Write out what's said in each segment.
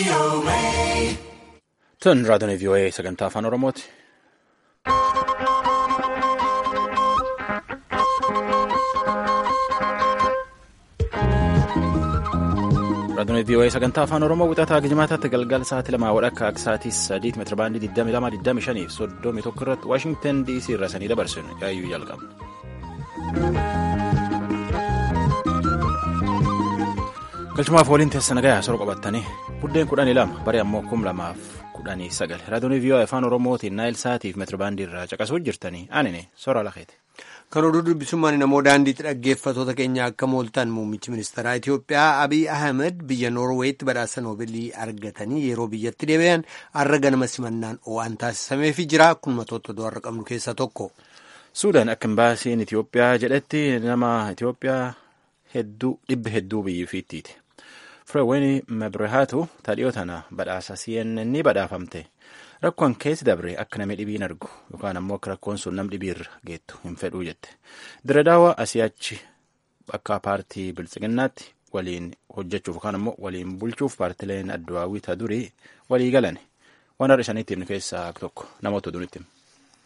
Tun raadiyoon VOA sagantaa afaan Oromooti. Raadiyoon VOA sagantaa afaan Oromoo wixataa Gijimaataatti galgala sa'aatii 2 akka sa'aatii 3 meetira baandii 22 25 31 irratti Waashingtan DC irraa sanii dabarsinu yaayyuu jalqabna. Galchumaaf waliin teessana gahaa sora qabattanii buddeen 12 baree ammoo 2019 raadiyoon VOA afaan Oromootiin Naayil Saatiif meetira baandii irraa caqasuu jirtanii anine sora lakeeti. Kan oduu dubbisummaan namoo daandiitti dhaggeeffatoota keenya akka mooltan muummichi ministeeraa Itiyoophiyaa Abiy Ahmed biyya Noorweetti badhaasa Noobilii argatanii yeroo biyyatti deebi'an har'a ganama simannaan waan taasisameefii jira. Kun matoota du'arra qabnu keessaa tokko. Suudaan akka imbaasiin Itiyoophiyaa jedhetti nama Itiyoophiyaa hedduu biyyifiittiiti. Fireewwan Mabrehaatu taadhiyoo tana badhaasa CNN badhaafamte. Rakkoon keessi dabre akka namni dhibiin argu yookaan ammoo akka rakkoon sun nam dhibiirra geettu hin fedhuu jette. Diradaawaa asiyachi akka paartii biltsiginnaatti waliin hojjechuuf yookaan ammoo waliin bulchuuf paartileen addawaawii ta durii walii galan waan har'a isaaniitti himnu keessaa tokko namoota oduunitti himu.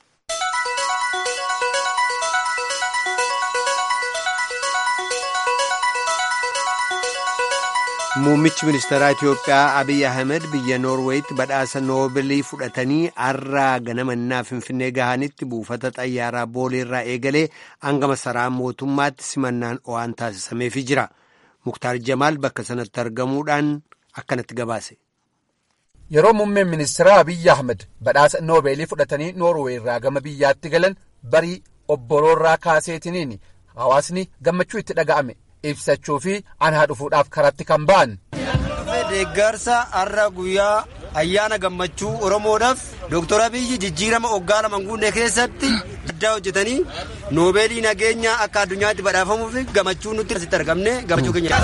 Muummichi ministeeraa Itiyoophiyaa Abiy Ahmed biyya Noorweetti badhaasa Noobilii fudhatanii har'a ganamannaa Finfinnee gahanitti buufata xayyaaraa Booleerraa eegalee hanga masaraa mootummaatti simannaan waan taasisameefii jira. Muktaar Jamaal bakka sanatti argamuudhaan akkanatti gabaase. Yeroo muummeen ministeeraa Abiy Ahmed badhaasa Noobilii fudhatanii Noorweerraa gama biyyaatti galan barii obboroorraa kaaseetiniin hawaasni gammachuu itti dhaga'ame. Ibsachuu fi anaa dhufuudhaaf karatti kan ba'an. Deeggarsa har'a guyyaa ayyaana gammachuu Oromoodhaaf Dr. Abiyyi jijjiirama waggaa lama guunnee keessatti addaa hojjetanii Noobeelii nageenya akka addunyaatti badhaafamuuf gammachuu nutti asitti argamne gammachuu keenya.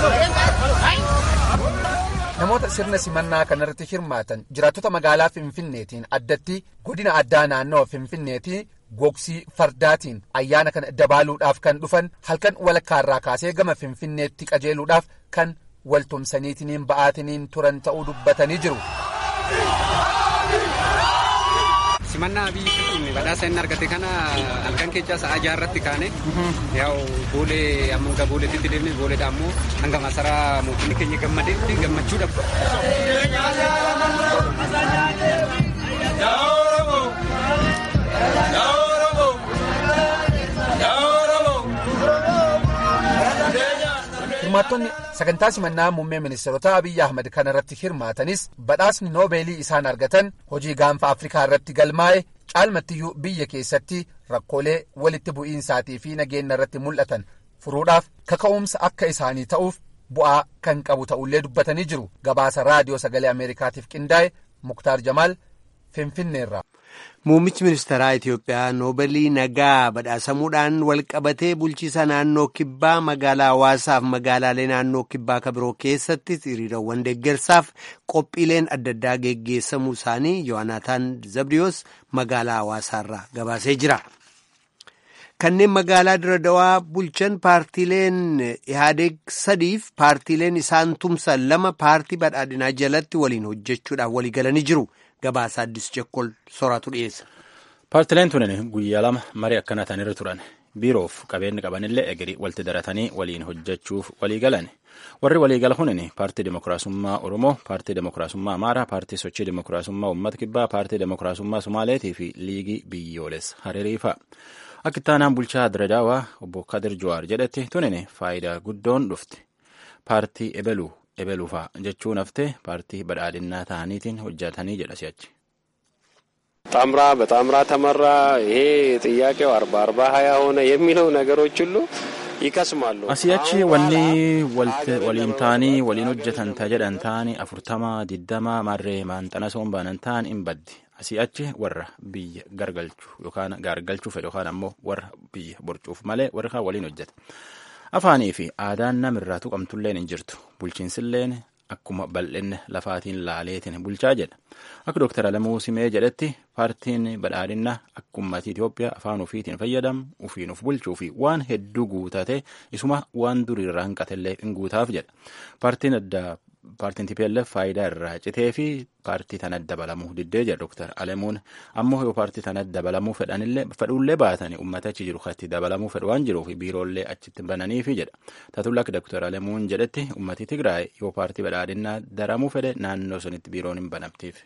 Namoota sirna simannaa kanarratti hirmaatan jiraattota magaalaa Finfinneetiin addatti godina addaa naannoo Finfinneetiin gogsii fardaatiin ayyaana kana dabaaluudhaaf kan dhufan halkan walakkaarraa kaasee gama Finfinneetti qajeeluudhaaf kan waltumsaniitiniin ba'aatiniin turan ta'uu dubbatanii jiru. Simannaa biyyi badhaasa inni argate kana halkan keessaa sa'a 6 irratti kaane yaa'u boolee amma booleetti deemnee booleedha ammoo hanga masaraa mootummaa keenya gammadeetti gammachuudha. Hirmaattonni sagantaa simannaa muummee ministeerota Abiy Ahmed kana irratti hirmaatanis badhaasni Noobeelii isaan argatan hojii gaanfa Afrikaa irratti galmaa'e caalmattiyyuu biyya keessatti rakkoolee walitti bu'iinsaatii fi nageenya irratti mul'atan furuudhaaf kaka'umsa akka isaanii ta'uuf bu'aa kan qabu ta'ullee dubbatanii jiru. Gabaasa raadiyoo sagalee Ameerikaatiif qindaa'e Muktaar Jamaal Finfinneerraa. Muummichi ministeeraa Itiyoophiyaa Noobilii nagaa badhaasamuudhaan walqabatee bulchiisa naannoo kibbaa magaalaa Hawaasaaf magaalaalee naannoo kibbaa kabiroo keessatti hiriirawwan deeggarsaaf qophiileen adda addaa geggeessamuu isaanii Yohaanataan Zabdiyoos magaalaa Hawaasaarraa gabaasee jira. Kanneen magaalaa Diradawaa bulchan paartiileen Ihaadeeg 3 paartiileen isaan tumsan 2 paartii badhaadhinaa jalatti waliin hojjechuudhaaf walii galanii jiru. Gabaasa Addis Jekkol soraatu dhiyeessa. Paartileen tunin guyyaa 2 marii akkanaa ta'anirra turan. Biiroof qabeenyi qabanillee egerii walitti daratanii waliin hojjechuuf walii galan. Warri walii gala kunin paartii Dimookiraasummaa Oromoo, paartii Dimookiraasummaa Amaaraa, paartii Sochii Dimookiraasummaa Uummata Kibbaa, paartii Dimookiraasummaa Somaaleetii fi Liigii Biyyoolessa Hariirii fa'a. Akka itti aanaan bulchaa Diradaawaa obbo Kadir Jawaar jedhetti tunin faayidaa guddoon dhufti. Paartii ebeluufaa jechuun haftee paartii badhaadhinnaa ta'aniitiin hojjetanii jedha si'achi. ጣምራ በጣምራ ተመራ ይሄ ጥያቄው 40-20 ሆነ የሚለው ነገሮች ሁሉ ይከስማሉ። Asiyachi wanni waliin taanii waliin hojjetan jedhan taanii 40-20 marree maanxana sombaanan ta'an hin baddi. Asiyachi warra biyya gargalchuu fedhu yookaan ammoo warra biyya borcuuf malee warra kaan waliin hojjeta. Afaanii fi aadaan namirraa tuqamtulleen hin jirtu. Bulchiinsilleen akkuma bal'inne lafaatiin laaleetiin bulchaa jedha. Akka Dr. Alamuu Simee jedhetti paartiin badhaadhinaa akka uummatni Itoophiyaa afaan ofiitiin fayyadamu ofiin of bulchuu fi waan hedduu guutate isuma waan duriirraa hanqatellee hin guutaaf jedha. Paartiin adda paartiin TPLF faayidaa irraa citee fi paartii tana dabalamuu diddee jedha Dr. Alemuun. Ammoo yoo paartii tana dabalamuu fedhullee baatanii uummata achi jiru katti dabalamuu fedhu waan jiruuf biiroollee achitti bananiifi jedha. Tatullak Dr. Alemuun jedhetti uummati Tigraay yoo paartii badhaadhinnaa daramuu fedhe naannoo sunitti biiroon hin banamtiif.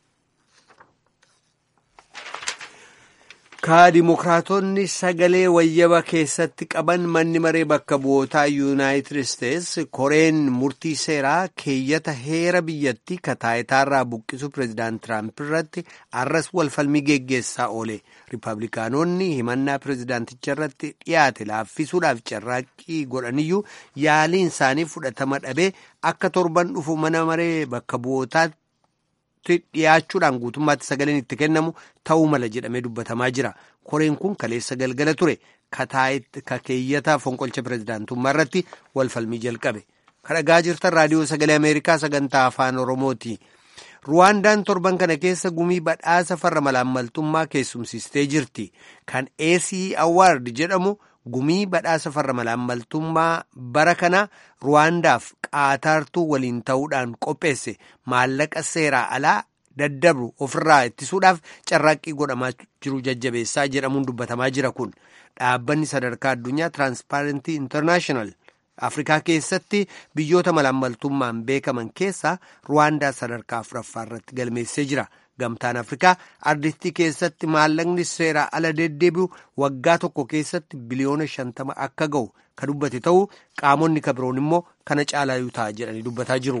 Dimokiraatonni sagalee wayyaba keessatti qaban manni maree bakka bu'ootaa Yuunaayitid Isteets koreen murtii seeraa keeyyata heera biyyattii kataayitaarraa buqqisu pireezidaant Tiraamp irratti arras walfalmii geggeessaa oole. Riippablikaanonni himannaa pireezidaanticha irratti dhiyaate laaffisuudhaaf carraaqqii godhaniyyuu yaaliin isaanii fudhatama dhabee akka torban dhufu mana maree bakka bu'ootaatti dhiyaachuudhaan guutummaatti sagaleen itti kennamu ta'uu mala jedhamee dubbatamaa jira. Koreen kun kaleessa galgala ture keeyyata fonqolcha pireezidaantummaa irratti walfalmii jalqabe. Kan dhagaa jirtan raadiyoo sagalee Ameerikaa sagantaa afaan Oromooti. Ruwaandaan torban kana keessa gumii badhaasa farra malaammaltummaa keessumsiistee jirti. Kan ACE Award jedhamu gumii badhaasa farra malaammaltummaa bara kana Ruwaandaaf qaataartuu waliin ta'uudhaan qopheesse maallaqa seeraa alaa daddabru ofirraa ittisuudhaaf carraaqqii godhamaa jiru jajjabeessaa jedhamuun dubbatamaa jira. Kun dhaabbanni sadarkaa addunyaa Transparency International Afrikaa keessatti biyyoota malaammaltummaan beekaman keessaa Ruwaandaa sadarkaa 4ffaa irratti galmeessee jira. Gamtaan Afrikaa ardittii keessatti maallaqni seeraa ala deddeebi'u waggaa tokko keessatti biliyoona 50 akka ga'u kan dubbate ta'uu qaamonni kabiroon immoo kana caalaayuu ta'a jedhanii dubbataa jiru.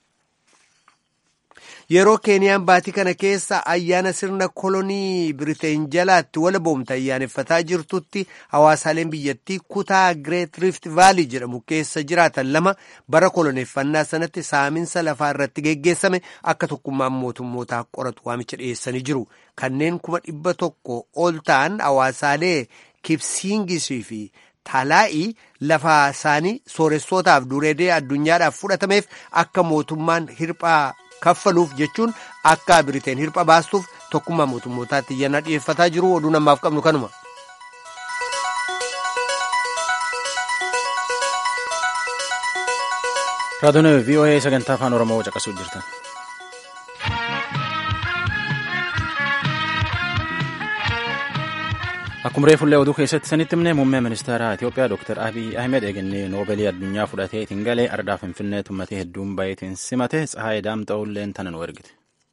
Yeroo Keeniyaan baatii kana keessa ayyaana sirna kolonii Biriteen jalaatti walaboomte ayyaaneffataa jirtutti hawaasaaleen biyyattii kutaa Great Rift Valley jedhamu keessa jiraatan lama bara koloneeffannaa sanatti saaminsa lafaa irratti geggeessame akka tokkummaan mootummootaa qoratu waamicha dhiyeessanii jiru. Kanneen 100,000 ol ta'an hawaasaalee Kipsingisii fi Talaa'ii lafa isaanii sooressootaaf dureedee addunyaadhaaf fudhatameef akka mootummaan hirphaa kaffaluuf jechuun akka Biriteen hirpha baastuuf tokkummaa mootummootaatti iyyannaa dhiyeeffataa jiru. Oduu namaaf qabnu kanuma. Raadiyoon VOA sagantaa afaan Oromoo caqasuu jirtan. Akkuma reefullee oduu keessatti sanitti himne muummee ministeera Itoophiyaa Dr. Abiy Ahmed eegannee noobeelii addunyaa fudhatee ittiin galee ardaa Finfinnee tummatee hedduun baay'eetiin simate Tsahaayee Daamxa'ulleen tana nu ergite.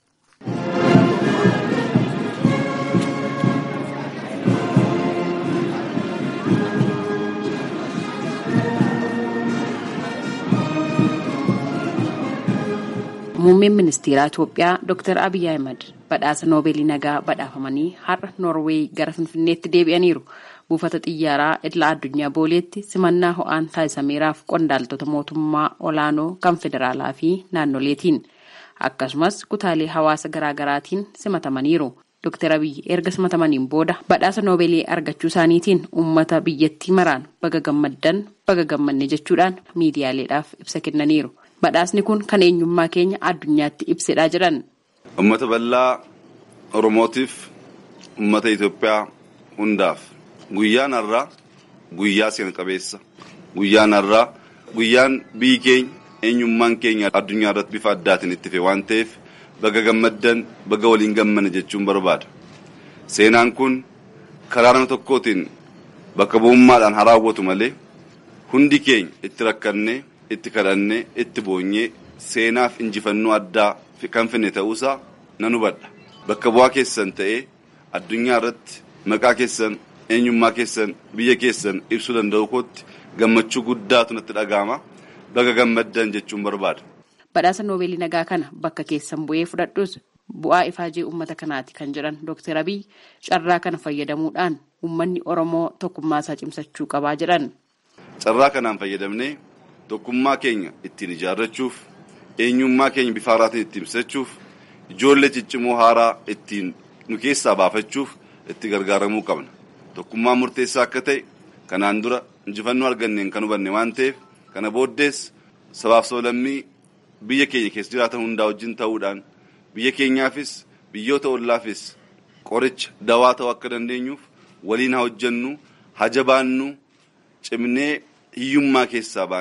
Muummeen ministeeraa Itoophiyaa Dr. Abiy Ahmed badhaasa noobeelii nagaa badhaafamanii har'a Noorweey gara Finfinneetti deebi'aniiru. Buufata xiyyaaraa idila addunyaa booleetti simannaa ho'aan taasisameeraaf qondaaltota mootummaa olaanoo kan federaalaa fi naannoleetiin akkasumas kutaalee hawaasa garaagaraatiin simatamaniiru. Dr. Abiy erga simatamaniin booda badhaasa noobeelii argachuu isaaniitiin uummata biyyattii maraan baga gammaddan baga gammanne jechuudhaan miidiyaaleedhaaf ibsa kennaniiru. Badhaasni kun kan eenyummaa keenya addunyaatti ibsedha jedhan. Uummata bal'aa Oromootiif uummata Itoophiyaa hundaaf guyyaan har'aa guyyaa seena qabeessa. Guyyaan har'aa guyyaan biyyi keenya eenyummaan keenya addunyaa irratti bifa addaatiin itti fe'e waan ta'eef baga gammaddan baga waliin gammanne jechuun barbaada. Seenaan kun karaa nama tokkootiin bakka bu'ummaadhaan haa raawwatu malee hundi keenya itti rakkannee itti kadhannee itti boonyee seenaaf injifannoo addaa kan finne ta'uusaa nan hubadha. Bakka bu'aa keessan ta'ee addunyaa irratti maqaa keessan eenyummaa keessan biyya keessan ibsuu danda'u kootti gammachuu guddaatu natti dhaga'ama. Baga gammaddan jechuun barbaada. Badhaasa noobeelii nagaa kana bakka keessan bu'ee fudhadhus bu'aa ifaajee uummata kanaati kan jedhan Dr. Abiy carraa kana fayyadamuudhaan uummanni Oromoo tokkummaa isaa cimsachuu qabaa jedhan. Carraa kanaan fayyadamnee tokkummaa keenya ittiin ijaarrachuuf eenyummaa keenya bifa haaraatiin ittiin ibsachuuf ijoollee ciccimoo haaraa ittiin nu keessaa baafachuuf itti gargaaramuu qabna. Tokkummaan murteessaa akka ta'e kanaan dura injifannoo arganneen kan hubanne waan ta'eef kana booddees sabaaf sablammii biyya keenya keessa jiraatan hundaa wajjin ta'uudhaan biyya keenyaafis biyyoota ollaafis qoricha dawaa ta'uu akka dandeenyuuf waliin haa hojjennu haa jabaannu cimnee hiyyummaa keessaa baanee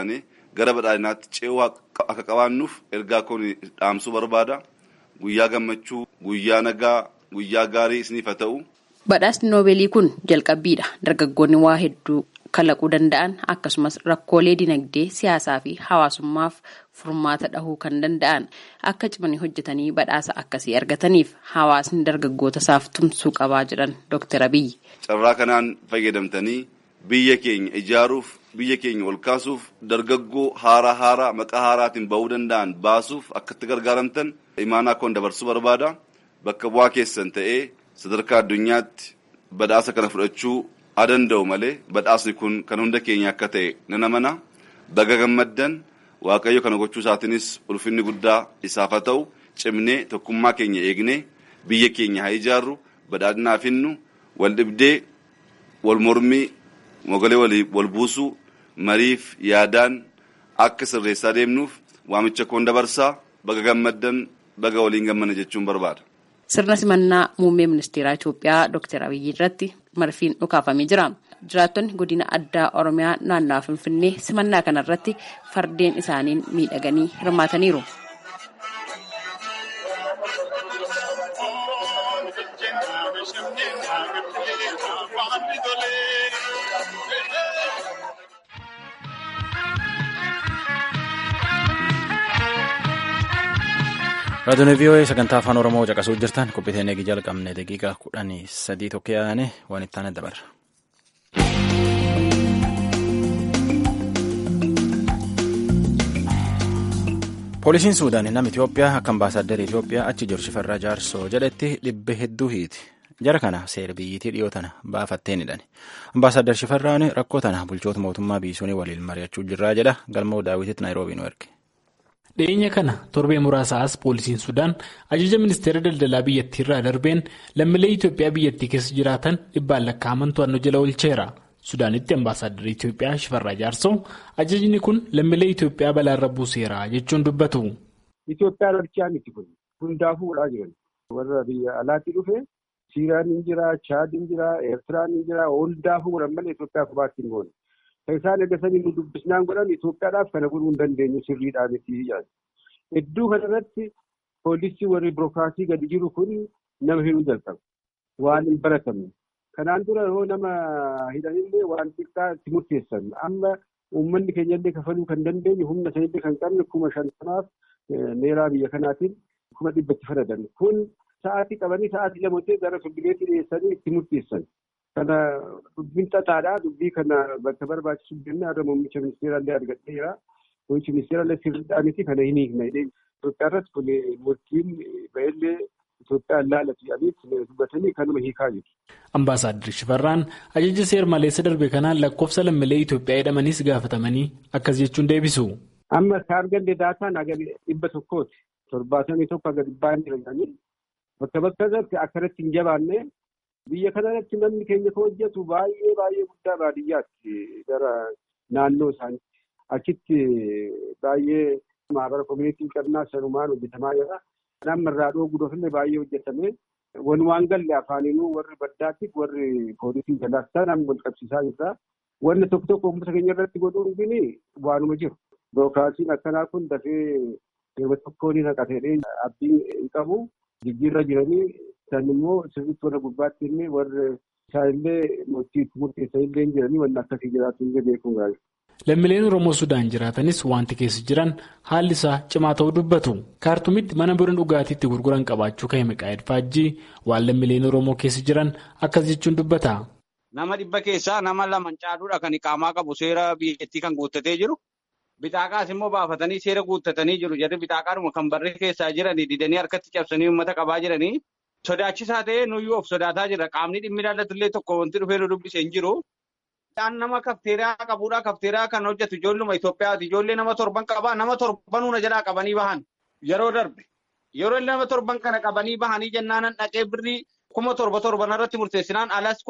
gara badhaadhinaatti ce'uu akka qabaannuuf ergaa kun dhaamsuu barbaada. Guyyaa gammachuu, guyyaa nagaa, guyyaa gaarii isiniif haa ta'u. Badhaasni Noobeelii kun jalqabbiidha. Dargaggoonni waa hedduu kalaquu danda'an akkasumas rakkoolee dinagdee, siyaasaa fi hawaasummaaf furmaata dhahuu kan danda'an akka cimanii hojjetanii badhaasa akkasii argataniif hawaasni dargaggoota isaaf tumsuu qabaa jedhan Dr. Abiyyi. Carraa kanaan fayyadamtanii biyya keenya ijaaruuf, biyya keenya ol kaasuuf, dargaggoo haaraa maqaa haaraatiin ba'uu danda'an baasuuf akkatti gargaaramtan imaanaa koon dabarsuu barbaada. Bakka bu'aa keessan ta'ee sadarkaa addunyaatti badhaasa kana fudhachuu danda'u malee badhaasni kun kan hunda keenya akka ta'e nan amana. Baga gammaddan. Waaqayyo kana gochuu isaatiinis ulfinni guddaa isaaf haa ta'u. Cimnee tokkummaa keenya eegnee biyya keenya haa ijaarru, badhaadhinaa finnu, wal dhibdee, wal mormii, mogolee wal buusuu, mariif yaadaan akka sirreessaa deemnuuf waamicha koon dabarsaa. Baga gammaddan, baga waliin gammana jechuun barbaada. Sirna simannaa muummee ministeeraa Itoophiyaa Dr. Abiyyi irratti marfiin dhukaafamee jira. Jiraattonni godina addaa Oromiyaa naannawaa Finfinnee simannaa kanarratti fardeen isaaniin miidhaganii hirmaataniiru. Raadiyoon VOA sagantaa afaan Oromoo caqasuu jirtan qophii eegi jalqabne daqiiqaa 13 tokko yaane waan itti aanu dabarra. Poolisiin Suudaan nama Itoophiyaa akka ambaasaaddara Itoophiyaa achi jiru Shifarraa Jaarsoo jedhetti dhibbe hedduu hiiti. Jara kana seera biyyittii dhiyoo tana baafatteenidhaan. Ambaasaaddar Shifarraan rakkoo tana bulchoota mootummaa biyyisuunii waliin mari'achuu jirraa jedha. Galmoo Daawititti Naayiroobii nu erge. Dhiyeenya kana torbee muraasaas poolisiin Sudaan ajaja ministeera daldalaa biyyattii irraa darbeen lammiilee Itoophiyaa biyyattii keessa jiraatan 100 lakkaa'aman to'annoo jala oolcheera. Sudaanitti ambaasaaddara Itoophiyaa Shifarraa Jaarsoo ajajni kun lammiilee Itoophiyaa balaarra buuseera jechuun dubbatu. Itoophiyaa lolchaa miti kun hundaafuu godhaa jiran. Warra biyya alaatti dhufe Siiraan hin jira, Chaad hin jira, Eertiraan hin jira, hundaafuu godhan malee Itoophiyaa kophaatti hin goone. Isaan eegasanii nu dubbisnaan godhan Itoophiyaadhaaf kana godhuu hin dandeenyu sirriidhaa miti jedhan. Hedduu kanarratti poolisii warri birookiraasii gadi jiru kun nama hidhuu jalqabu. Waan hin baratamne. Kanaan dura yoo nama hidhanillee waan xiqqaa itti murteessan. Amma uummanni keenyallee kafaluu kan dandeenyu humna sanillee kan qabne 50,000 meeraa biyya kanaatiin 100,000 fadadan. Kun sa'aatii qabanii sa'aatii lamatti gara firdibeetti dhiyeessanii itti murteessan. Kana dubbiin xaxaadhaa. Dubbii kana bakka barbaachisu jennee har'a muummicha ministeeraallee argadheera. Muummichi ministeeraallee sirriidhaa miti kana hin hiikna. Itoophiyaa irratti kun murtiin ba'ellee Itoophiyaan laalatu jedhanii dubbatanii kanuma hiikaa jiru. Ambaasaaddar Shifarraan ajaja seer maleessa darbe kanaan lakkoofsa lammiilee Itoophiyaa jedhamanis gaafatamanii akkas jechuun deebisu. Amma ka arganne daataan haga 100 71 haga 100 jedhanii bakka irratti akkanatti hin jabaanne. Biyya kanarratti namni keenya kan hojjetu baay'ee guddaa baadiyyaatti gara naannoo isaaniitti. Achitti baay'ee maabara koominitii qabnaa sanumaan hojjetamaa jira. Nama irraa dhooguudhaaf illee baay'ee hojjetame. Walumaan galle afaaniinuu warri baddaatti warri poolisii jalaas ta'an wal qabsiisaa jirra. Wanni tokko uummata keenya irratti godhuun gini waanuma jiru. Birookiraasiin akkanaa kun dafee yeroo tokkoon haqatee abdiin hin qabu. Jijjiirra jiranii. Isaan immoo sirriitti warra gubbaatti illee warra isaanillee murteessan illee jiranii wanti akkasii jiraatu illee beekuun gaariidha. Lammiileen Oromoo Sudaan jiraatanis wanti keessa jiran haalli isaa cimaa ta'uu dubbatu. Kaartumitti mana biraan dhugaatiitti gurguran qabaachuu kan hime Qaayid Faajjii waan lammiileen Oromoo keessa jiran akkas jechuun dubbata. Nama 100 keessaa nama 2 caaluudha kan iqaamaa qabu seera biyyattii kan guuttatee jiru. Bitaaqaas immoo baafatanii seera guuttatanii jiru. Jarri bitaaqaadhuma kan barree keessaa jiranii didanii harkatti cabsanii uummata qabaa jiranii. Sodaachisaa ta'ee nuyyuu of sodaataa jira. Qaamni dhimmi ilaallatullee tokko wanti dhufee nu dubbisee hin jiru. Isaan nama kafteeraa qabuudha. Kafteeraa kan hojjetu ijoolluma Itoophiyaati. Ijoollee nama 7 qabaa. Nama 7 hunda jalaa qabanii bahan. Yeroo darbe. Yeroo nama 7 kana qabanii bahanii jennaan dhaqee birrii 7,000 irratti murteessinaan alas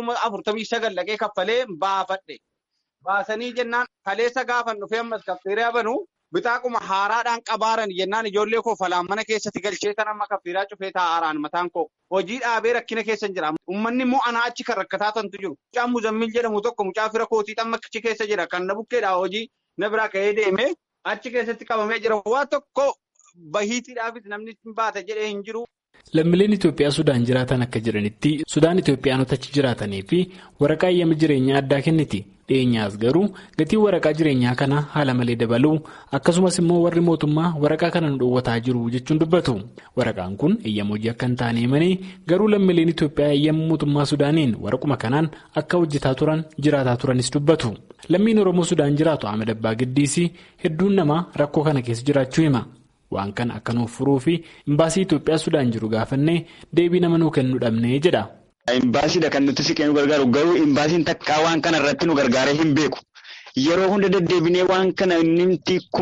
49 dhaqee kaffalee baafadhe. Baasanii jennaan kaleessa gaafan dhufee ammas kafteeraa banu. Bitaaquma haaraadhaan qabaaran jennaan ijoollee koo falaan mana keessatti galchee kan amma kafteeraa cufee taa'aaraan mataan koo hojii dhaabee rakkina keessa jira. Uummanni immoo anaa achi kan rakkataa tantu jiru. Mucaan Muzammil jedhamu tokko mucaa fira kootii xamma achi keessa jira. Kan na bukkeedhaa hojii na biraa ka'ee deemee achi keessatti qabamee jira. Waa tokko bahiitiidhaafis namni baata jedhee hin jiru. Lammiileen Itoophiyaa Sudaan jiraatan akka jiranitti Sudaan Itoophiyaanota achi jiraatanii fi waraqaa eeyyama jireenyaa addaa kenniti. Dhiyeenyaas garuu gatiin waraqaa jireenyaa kana haala malee dabaluu akkasumas immoo warri mootummaa waraqaa kana nu dhoowwataa jiru jechuun dubbatu. Waraqaan kun eeyyama hojii akka hin taane himanii garuu lammiileen Itoophiyaa eeyyama mootummaa Sudaaniin waraquma kanaan akka hojjetaa turan jiraataa turanis dubbatu. Lammiin Oromoo Sudaan jiraatu Ahmed Abbaa Giddiisii hedduun namaa rakkoo kana keessa jiraachuu hima. Waan kana akka nuuf furuu fi imbaasii Itoophiyaa Sudaan jiru gaafannee deebii nama nuu kennu dhabnee jedha. Imbaasiidha kan nuti siqee nu gargaaru garuu imbaasiin takkaa waan kana irratti nu gargaaree hin beeku. Yeroo hunda deddeebinee waan kana inni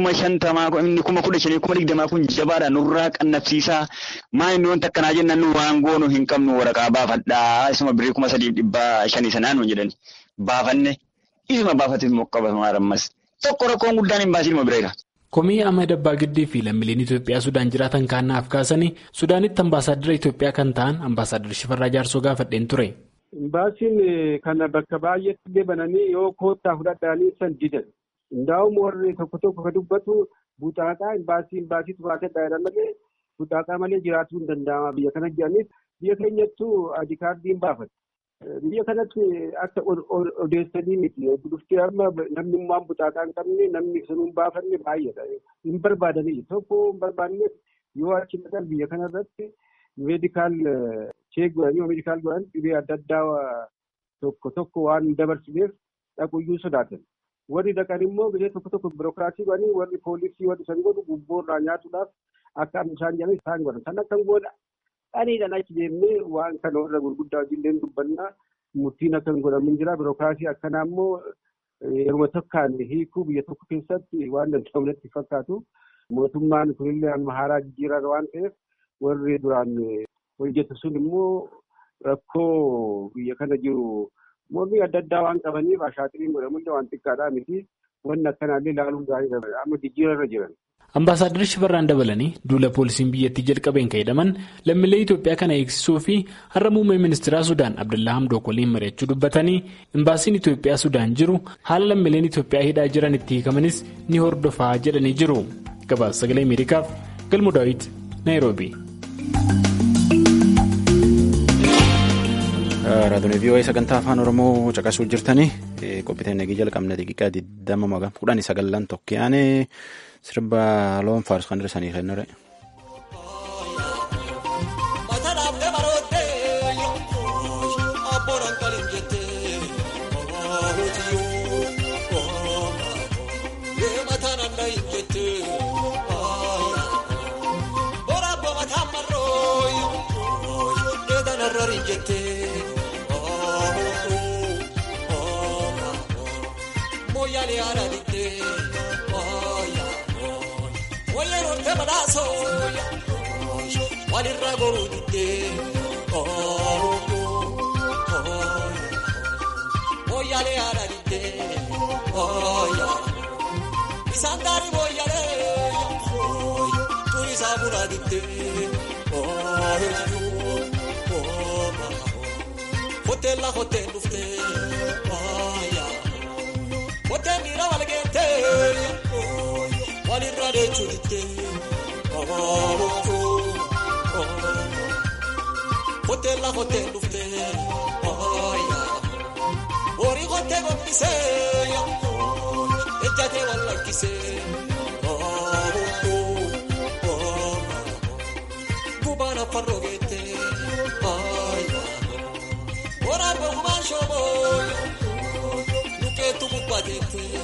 50,000 inni 15,000 20,000 kun jabaadha nurraa qannabsiisaa maa inni wanta akkanaa jennaan nu waan goonu hin qabnu waraqaa baafadhaa isuma birrii 3,500 sanaan nu jedhani baafanne isuma baafatis moqqabamaa rammas tokko rakkoon guddaan imbaasiidhuma bireera. Komii Ahmed Abbaa Giddii fi lammiileen Itoophiyaa Sudaan jiraatan kaannaaf kaasanii Sudaanitti ambaasaaddara Itoophiyaa kan ta'an ambaasaaddara Shifarraa Jaarsoo gaafadheen ture. Imbaasiin kana bakka baay'eetti deebananii yoo koottaa fudhadhaanii san didan. Hundaa'uun warri tokko tokko kan dubbatu buxaaxaa imbaasiitu baatedha malee buxaaxaa malee jiraatuu hin danda'ama biyya kana jedhanis biyya keenyattuu adii kaardiin baafata. Biyya kanatti akka odeessanii miti. Dhuftee amma namni waan buxaaxaa hin qabne namni sun hin baafanne baay'eedha. Hin barbaadanii tokko hin barbaanne yoo achi dhaqan biyya kanarratti meedikaal cheek godhanii meedikaal godhan dhibee adda addaa tokko waan dabarsineef dhaquyyuu sodaatan. Warri dhaqan immoo biyya tokko birookiraasii godhanii warri poolisii warri san godhu gubboorraa nyaatuudhaaf akka isaan jedhan isaan godhan. Kan akka godha. Dhaniidhaan achi deemnee waan kana warra gurguddaa wajjin dubbannaa murtiin akka hin godhamin jira. Birookiraasii akkanaa immoo yeroo tokkaan hiikuu biyya tokko keessatti waan danda'amnetti fakkaatu. Mootummaan kunillee amma haaraa jijjiiraa waan ta'eef warri duraan hojjetu sun immoo rakkoo biyya kana jiru mormii adda addaa waan qabaniif ashaatiriin godhamullee waan xiqqaadhaa miti. Wanni akkanaallee ilaaluun gaariidha. Amma jijjiirarra jiran. Ambaasaaddarri Shifarraan dabalanii duula poolisiin biyyattii jalqabeen ka'edhaman lammiilee Itoophiyaa kana eegsisuu fi har'a muummee ministeeraa Sudaan Abdullaa Hamdook waliin mari'achuu dubbatanii imbaasiin Itoophiyaa Sudaan jiru haala lammiileen Itoophiyaa hidhaa jiran itti hiikamanis ni hordofaa jedhanii jiru. Gabaasa Sagalee Ameerikaaf Galmoo Daawit Naayiroobii. Raadiyoo VOA sagantaa afaan Oromoo caqasuu jirtanii qophiiteen nagii jalqabna daqiiqaa 29 tokkiyaane sirba loon faarsu kan dhirsanii kennare. Walirra goruu diddee mooyyalee haadha diddee isaan gaarii mooyyalee turisaa bulaa diddee hoteella hoteen dhuftee hoteen miira wal geentee walirra deechuu diddee. Hoteella hoteen dhuftee horii hotee gombisee ejjatee wal lakkisee gubaan afaan rogeettee waraaboo gubaan shooboo lukeetu gubbateettee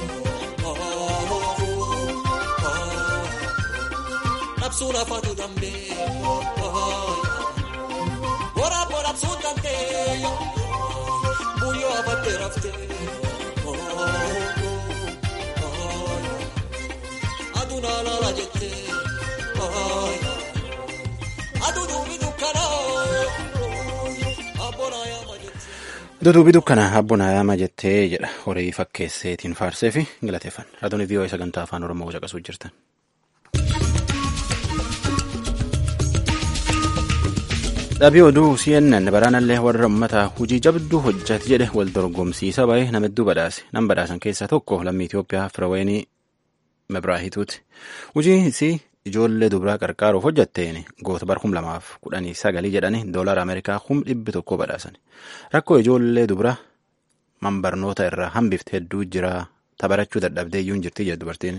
nabsuun afaatu dambee waraaboo nabsuun dantee buyyoo afattee raftee aduun alaala jettee aduu duubi dukkanaa abboonaa yaama jettee. Duubi dukkana abboonaa yaama jettee jedha horii fakkeesseetiin faarsee fi galateeffan raadiyoo VOA sagantaa afaan Oromoo caqasuu jirtan. Dhabii oduu CNN baraanallee warra ummata hojii jabduu hojjate jedhe wal dorgomsiisa baay'ee nama hedduu badhaase. Nama badhaasan keessaa tokko lammii Itoophiyaa Firaweenii Mebraahituuti. Hojii isii ijoollee dubaraa qarqaaruuf hojjetteen goota bara 2019 jedhanii $1 Ameerikaa 100,000 badhaasan. Rakkoo ijoollee dubaraa manbarnoota irraa hambifte hedduu jira. Tabarachuu dadhabdee iyyuu hin jirti jedhu dubartiin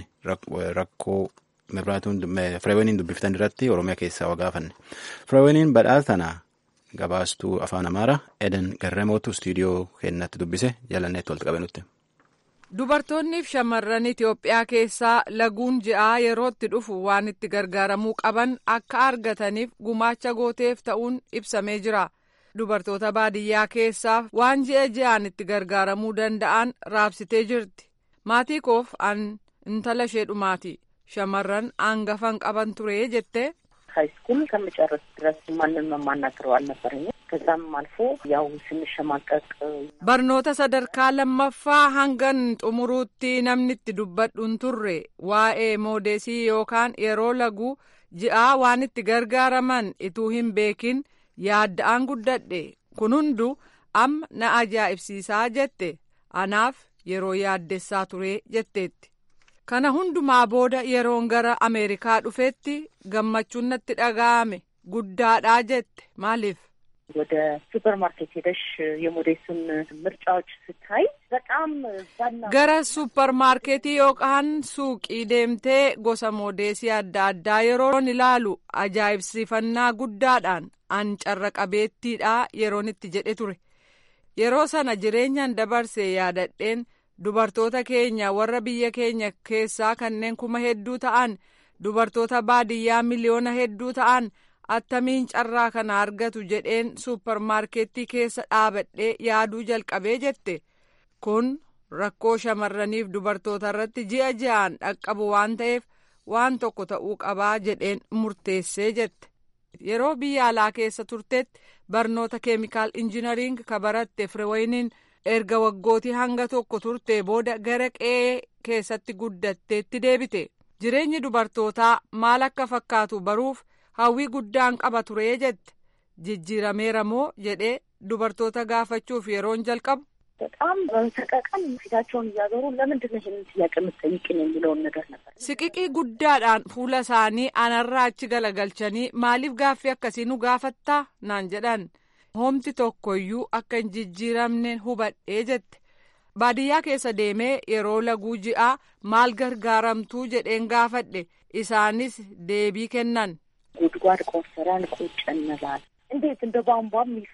rakkoo Fireewwaniin dubbiftan irratti Oromiyaa keessaa gaafanne. Fireewwaniin badhaasa tana gabaastuu afaan Amaaraa Eden Garramootu istiidiyoo keenyatti dubbise jalanneetti walitti qabanutti. Dubartoonniif shamarran Itoophiyaa keessaa laguun ji'aa yerootti dhufu waan itti gargaaramuu qaban akka argataniif gumaacha gooteef ta'uun ibsamee jira. Dubartoota baadiyyaa keessaaf waan ji'aan itti gargaaramuu danda'an raabsitee jirti. Maatii koof an intala ishee dhumaati. Shamarran hangafan qaban ture jettee. ሃይስኩል ከመጨረስ ድረስ ማንንም የማናግረው አልነበረኝም። ከዛም አልፎ ያው ስንሸማቀቅ barnoota sadarkaa lammaffaa hangan xumuruutti namni itti dubbadhuun turre waa'ee moodeesii yookaan yeroo laguu ji'aa waan itti gargaaraman ituu hin beekin yaadda'aan guddadhe kun hundu amma na ajaa'ibsiisaa jette anaaf yeroo yaaddessaa ture jetteetti. Kana hundumaa booda yeroon gara Ameerikaa dhufetti gammachuun natti dhaga'ame guddaadhaa jette maaliif? ወደ ሱፐር ማርኬት ሄደሽ የሞዴሱን ምርጫዎች ስታይ በጣም gara ሱፐር ማርኬtii yookaan suuqii deemtee gosa moodeesii adda addaa yeroon ilaalu ajaa'ibsiifannaa guddaadhaan an carra qabeettiidhaa yeroon itti jedhe ture. Yeroo sana jireenyaan dabarse yaadadheen dubartoota keenya warra biyya keenya keessaa kanneen kuma hedduu ta'an dubartoota baadiyyaa miliyoona hedduu ta'an attamiin carraa kana argatu jedheen suupparmaarkeettii keessa dhaabadhee yaaduu jalqabee jette. Kun rakkoo shamarraniif dubartoota irratti ji'a ji'aan dhaqqabu waan ta'eef waan tokko ta'uu qabaa jedheen murteessee jette. Yeroo biyya alaa keessa turteetti barnoota keemikaal injinariing ka baratte Fireewwaniin erga waggootii hanga tokko turte booda gara qe'ee keessatti guddatteetti deebite. Jireenyi dubartootaa maal akka fakkaatu baruuf hawwii guddaan qaba ture jette. Jijjiirameera moo jedhee dubartoota gaafachuuf yeroon jalqabu. በጣም በተቀቀን ፊታቸውን እያዞሩ ለምንድን ነው ይህንን ጥያቄ የምትጠይቅኝ የሚለውን ነገር ነበር። Siqiqii guddaadhaan fuula isaanii anarraa achi galagalchanii maaliif gaaffii akkasii nu gaafattaa naan jedhan. Homti tokkoyyuu akka hin jijjiiramne hubadhee jette. Baadiyyaa keessa deemee yeroo laguu ji'aa maal gargaaramtuu jedheen gaafadhe isaanis deebii kennan. ጉድጓድ ቆፍረን ቁጭ እንላለን እንዴት እንደ ቧንቧ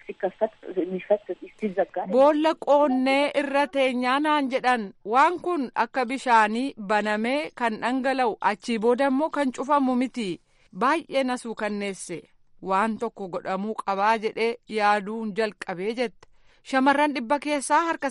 የሚፈት ሲዘጋ boolla qoonnee irra teenyaa naan jedhan waan kun akka bishaanii banamee kan dhangala'u achii booda immoo kan cufamu miti baay'ee na suukanneesse waan tokko godhamuu qabaa jedhee yaaduun jalqabee jette. Shamarran 100 keessaa harka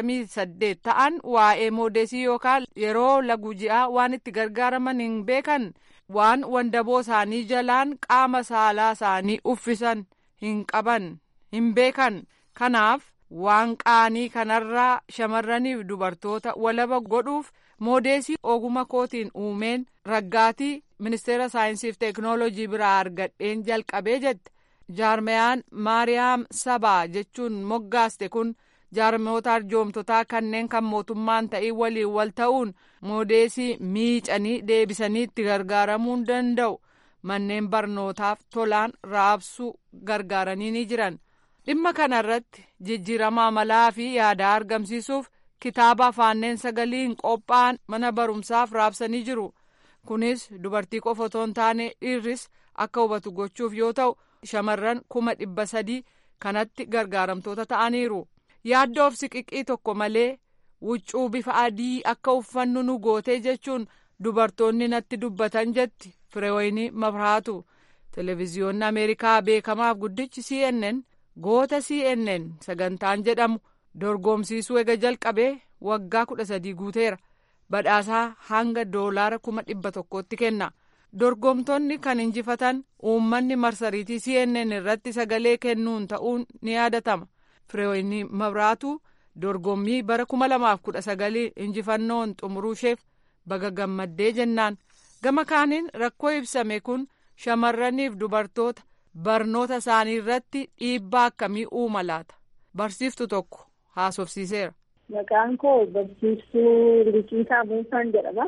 98 ta'an waa'ee moodeesii yookaan yeroo laguu ji'aa waan itti gargaaraman hin beekan. Waan wandaboo isaanii jalaan qaama saalaa isaanii uffisan hin qaban hin beekan. Kanaaf waan qaanii kanarraa shamarraniif dubartoota walaba godhuuf moodeesii oguma kootiin uumeen raggaatii ministeera saayinsiif teeknooloojii biraa argadheen jalqabee jette. Jaarmayaan Maariyaam Sabaa jechuun moggaaste kun jaarmoota arjoomtotaa kanneen kan mootummaan ta'ii waliin wal ta'uun moodeesii miicanii deebisanii itti gargaaramuu danda'u manneen barnootaaf tolaan raabsuu gargaaranii ni jiran. Dhimma kanarratti jijjiirama amalaa fi yaadaa argamsiisuuf kitaaba afaanneen sagaliin qophaa'an mana barumsaaf raabsanii jiru. Kunis dubartii qofa otoo hin taane dhiirris akka hubatu gochuuf yoo ta'u shamarran 300,000 kanatti gargaaramtoota ta'aniiru. Yaaddoof siqiqii tokko malee huccuu bifa adii akka uffannu nu gootee jechuun dubartoonni natti dubbatan jetti Fireewwanii Mabraatu. Televiziyoonni Ameerikaa beekamaaf guddichi CNN goota CNN sagantaan jedhamu dorgomsiisuu ega jalqabee waggaa 13 guuteera. Badhaasaa hanga $100,000tti kenna. Dorgomtoonni kan injifatan uummanni marsariitii CNN irratti sagalee kennuun ta'uun ni yaadatama. Fireewwanii Mabraatu dorgommii bara 2019 injifannoon xumuruusheef baga gammaddee jennaan. Gama kaaniin rakkoo ibsame kun shamarraniif dubartoota barnoota isaanii irratti dhiibbaa akkamii uuma laata? Barsiiftu tokko haasofsiiseera. Maqaan koo barsiiftuu Liqiisaa Buusaan jedhama.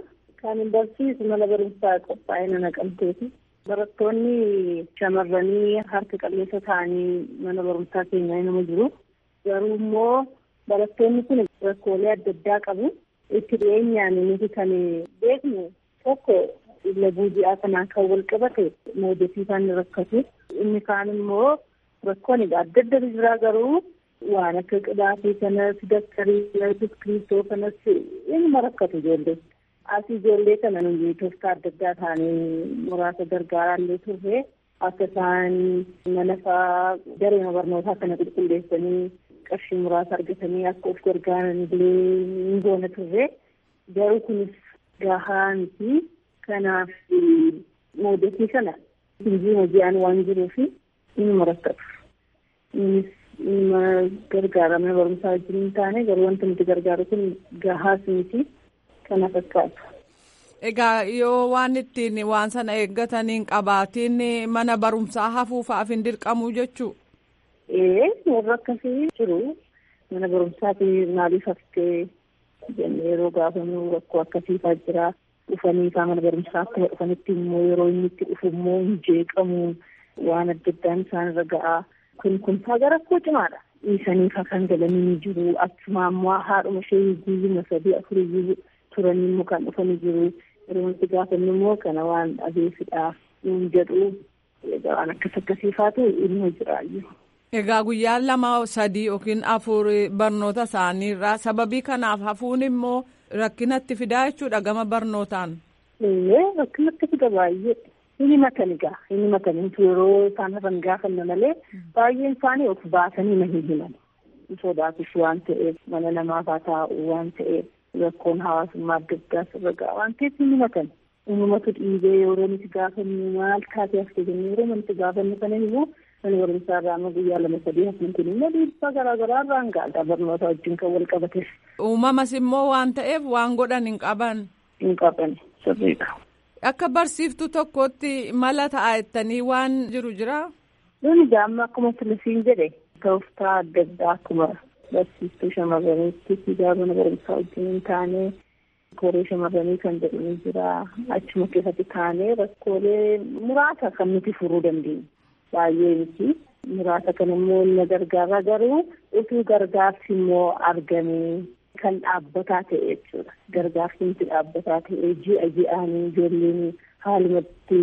Kan barsiisu mana barumsaa qophaa'ina Naqamteeti. Barattoonni shamarranii harka qalleessa ta'anii mana barumsaa keenyaa nama jiru. Garuu immoo barattoonni kun rakkoolee adda addaa qabu. Itti dhiyeenyaan nuti kan beeknu tokko laguu ji'aa kanaan kan wal qabate moodetii kan rakkatu. Inni kaan immoo rakkoon adda adda jiraa garuu waan akka qibaatii kanas daktarii Yesuus Kiristoos kanas inni rakkatu ijoollee. Asii ijoollee kana nuyi tooftaa adda addaa ta'anii muraasa gargaaraallee turre akka isaan mana fa'aa daree barnootaa kana qulqulleessanii qarshii muraasa argatanii akka of gargaaran illee ni goona turre. Garuu kunis gahaa miti. Kanaaf moodetii kana hojii hoji'aan waan jiruuf inni rakkatu. Innis gargaara mana barumsaa wajjin hin taane garuu wanti nuti gargaaru kun gahaas miti. Kana fakkaatu. Egaa yoo waan ittiin waan sana eeggataniin qabaatiin mana barumsaa hafuufaaf hin dirqamu jechuu? Warra akkasii jiru. Mana barumsaati maaliif haftee jennee yeroo gaafannu rakkoo akkasiifaa jira. Dhufaniifaa mana barumsaa akka dhufanitti immoo yeroo inni itti dhufu immoo hin jeeqamu waan adda addaan isaanirra ga'a. Kun faagaa rakkoo cimaadha. Dhiisaniifaa kan galanii ni jiru. Achuma ammoo haadhuma ishee guyyuma 3-4 turanii immoo kan dhufanii jiru. Yeroo wanti gaafannu immoo kana waan adeemsidhaaf nuun jedhu waan akkasiifaatu ilma jiraayyuu. Egaa guyyaa 2-3 yookiin 4 barnoota isaaniirraa sababii kanaaf hafuun immoo rakkinatti fidaa jechuudha gama barnootaan. Rakkinatti fida baay'ee. Inni matan yeroo isaan hafan gaafanna malee baay'een isaanii of baasanii na hin himan. Sodaatus waan ta'eef mana namaaf haa taa'u waan ta'eef. Rakkoon hawaasummaa adda addaa sirra ga'a waan ta'eef inni matan uumamatu dhiibee yeroo nuti gaafannu maal taatee haftee jennee yeroo nuti gaafannu kanan immoo mana barumsaa irraa amma guyyaa 2-3 hafan kun immoo dhiibbaa garaagaraa irraan ga'a barnoota wajjin kan wal qabateef. Uumamas immoo waan ta'eef waan godhan hin qaban. Hin qaban sirriidha. Akka barsiiftuu tokkotti mala ta'a jettanii waan jiru jiraa? Nuni gaamma akkuma filisiin jedhe tooftaa adda addaa akkuma. Barsiistuu shamarraniitti fiigaa mana barumsaa wajjin hin taane koree shamarranii kan jedhamu jira. Achuma keessatti taanee rakkoolee muraasa kan nuti furuu dandeenyu. Baay'ee miti. Muraasa kan immoo na gargaara garuu utuu gargaarsi immoo argamee kan dhaabbataa ta'e jechuudha. Gargaarsi nuti dhaabbataa ta'e ji'a ji'aanii ijoolleen haalumatti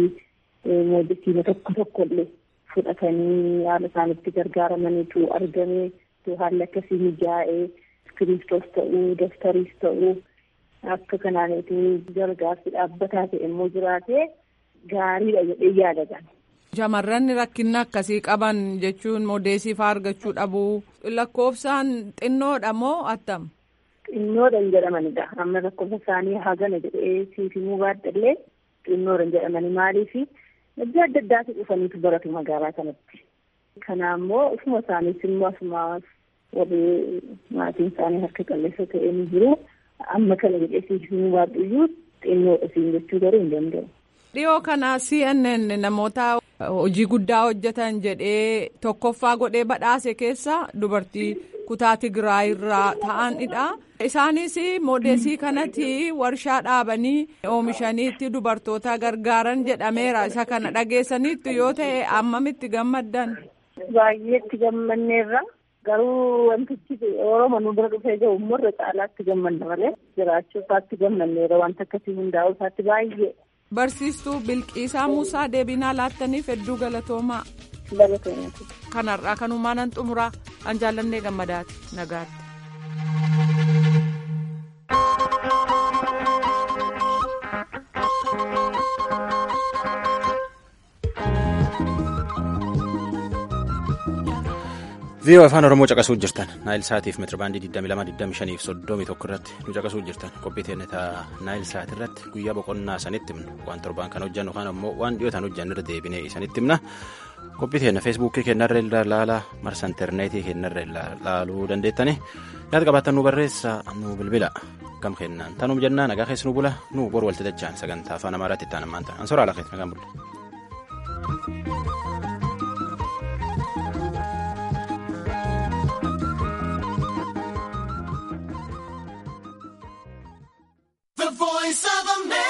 moodetii tokko illee fudhatanii haala isaanitti gargaaramaniitu argamee. Haalli akkasii mijaa'ee Kiristoos ta'uu daftariis ta'uu akka kanaaniitu gargaarsi dhaabbataa ta'e immoo jiraatee gaariidha jedhee yaadagan. Shamarran rakkinna akkasii qaban jechuun moodeesii fa'aa argachuu dhabuu lakkoofsaan xinnoodha moo attam? Xinnoodhaan jedhamanidha. Amma lakkoofsa isaanii hagana jedhee siifimuu baadhallee xinnoodhaan jedhamani maaliifi adda addaatu dhufaniitu baratu magaalaa kanatti. Kanaammoo ofuma isaaniis immoo asumaas warri maatiin isaanii harka qalleessa ta'ee ni jiru. Amma kana jedhee siifimuu baadhuyyuu xinnoodha siin jechuu garuu hin danda'u. Dhiyoo kana CNN namoota hojii guddaa hojjetan jedhee tokkoffaa godhee badhaase keessa dubartii kutaa Tigraay irraa ta'anidha. Isaanis moodeesii kanatti warshaa dhaabanii oomishaniitti dubartoota gargaaran jedhameera. Isa kana dhageessaniitti yoo ta'e ammamitti gammaddan? Baay'eetti gammanneerra. Garuu wantichi Oromoo nu bira dhufee jiru immoo caalaatti gammanna malee jiraachuu isaatti gammanneera wanta akkasii hundaa'uu isaatti baay'ee. Barsiistuu Bilqiisaa Muusaa deebinaa laattaniif hedduu galatoomaa. Galatoomaa. Kanarraa kanumaa nan xumuraa an jaallannee gammadaati nagaatti. VOA afaan Oromoo caqasuu jirtan Naayil Saatiif meetirabaandii 22-25-31 irratti nu caqasuu jirtan qophii teennetaa Naayil Saat irratti guyyaa boqonnaa sanitti himna waan torbaan kan hojjannu kan ammoo waan dhiyootaan hojjannu irra deebinee isanitti himna qophii teenna feesbuukii kennarra ilaalaa marsa intarneetii kennarra ilaaluu dandeettani yaada qabaattan nu barreessa nu bilbila gam kennaan tanuum jennaa nagaa keessa nu bula nu bor walti dachaan sagantaa afaan amaaraatti itti aanammaan ta'an soraa lakeet nagaan bulle. The Voice of America.